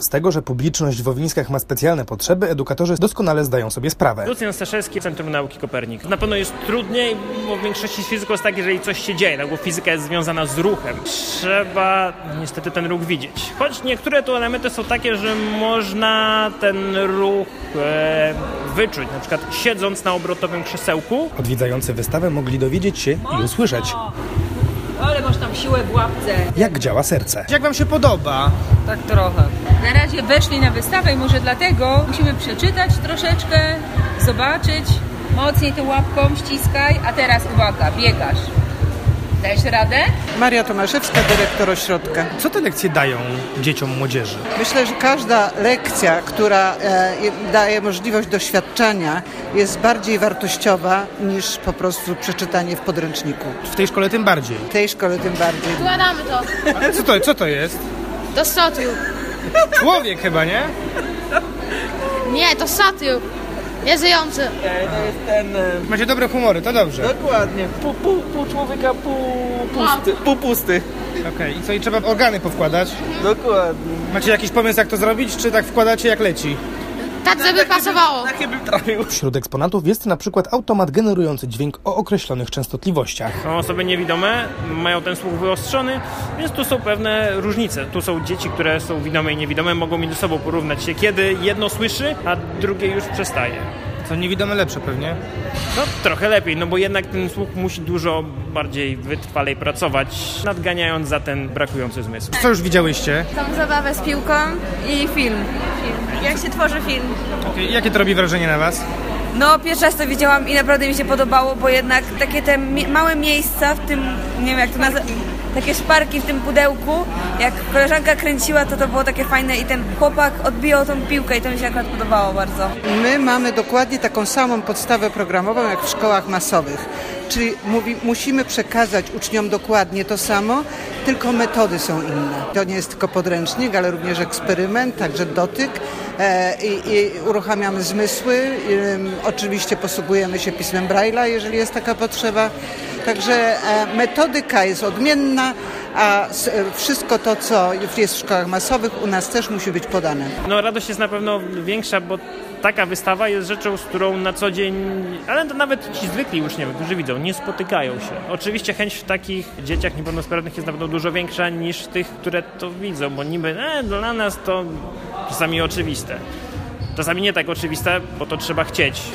Z tego, że publiczność w Wowińskach ma specjalne potrzeby, edukatorzy doskonale zdają sobie sprawę. Lucjan Staszewski, Centrum Nauki Kopernik. Na pewno jest trudniej, bo w większości z fizyką jest tak, jeżeli coś się dzieje, no bo fizyka jest związana z ruchem. Trzeba niestety ten ruch widzieć. Choć niektóre tu elementy są takie, że można ten ruch wyczuć, na przykład siedząc na obrotowym krzesełku. Odwiedzający wystawę mogli dowiedzieć się i usłyszeć, Ale masz tam siłę w łapce. jak działa serce. Jak wam się podoba? Tak trochę. Na razie weszli na wystawę i może dlatego musimy przeczytać troszeczkę, zobaczyć. Mocniej tą łapką ściskaj, a teraz uwaga, biegasz. Dajesz radę? Maria Tomaszewska, dyrektor ośrodka. Co te lekcje dają dzieciom, młodzieży? Myślę, że każda lekcja, która daje możliwość doświadczenia, jest bardziej wartościowa niż po prostu przeczytanie w podręczniku. W tej szkole tym bardziej. W tej szkole tym bardziej. Składamy to Ale co to jest? do satyr. Człowiek chyba, nie? Nie, to satyr. Jeżdżący. To jest ten... Macie dobre humory, to dobrze. Dokładnie. Pół człowieka, pół pusty. Okej, i co, i trzeba organy powkładać? Dokładnie. Macie jakiś pomysł, jak to zrobić, czy tak wkładacie jak leci? Tak, żeby pasowało. Takie bym trafił. Wśród eksponatów jest na przykład automat generujący dźwięk o określonych częstotliwościach. Są osoby niewidome, mają ten słuch wyostrzony, więc tu są pewne różnice. Tu są dzieci, które są widome i niewidome, mogą między sobą porównać się, kiedy jedno słyszy, a drugie już przestaje. Co niewidome lepsze pewnie? No trochę lepiej, no bo jednak ten słuch musi dużo bardziej wytrwalej pracować, nadganiając za ten brakujący zmysł. Co już widziałyście? Tą zabawę z piłką i film. Jak się tworzy film. Jakie to robi wrażenie na was? No, pierwszy raz to widziałam i naprawdę mi się podobało, bo jednak takie te małe miejsca w tym, nie wiem jak to nazwać, takie szparki w tym pudełku, jak koleżanka kręciła, to było takie fajne i ten chłopak odbijał tą piłkę i to mi się akurat podobało bardzo. My mamy dokładnie taką samą podstawę programową jak w szkołach masowych. Czyli musimy przekazać uczniom dokładnie to samo, tylko metody są inne. To nie jest tylko podręcznik, ale również eksperyment, także dotyk i uruchamiamy zmysły. Oczywiście posługujemy się pismem Braille'a, jeżeli jest taka potrzeba. Także metodyka jest odmienna, a wszystko to, co jest w szkołach masowych, u nas też musi być podane. No radość jest na pewno większa, bo taka wystawa jest rzeczą, z którą na co dzień, ale to nawet ci zwykli uczniowie, którzy widzą, nie spotykają się. Oczywiście chęć w takich dzieciach niepełnosprawnych jest na pewno dużo większa niż w tych, które to widzą, bo niby dla nas to czasami oczywiste. Czasami nie tak oczywiste, bo to trzeba chcieć.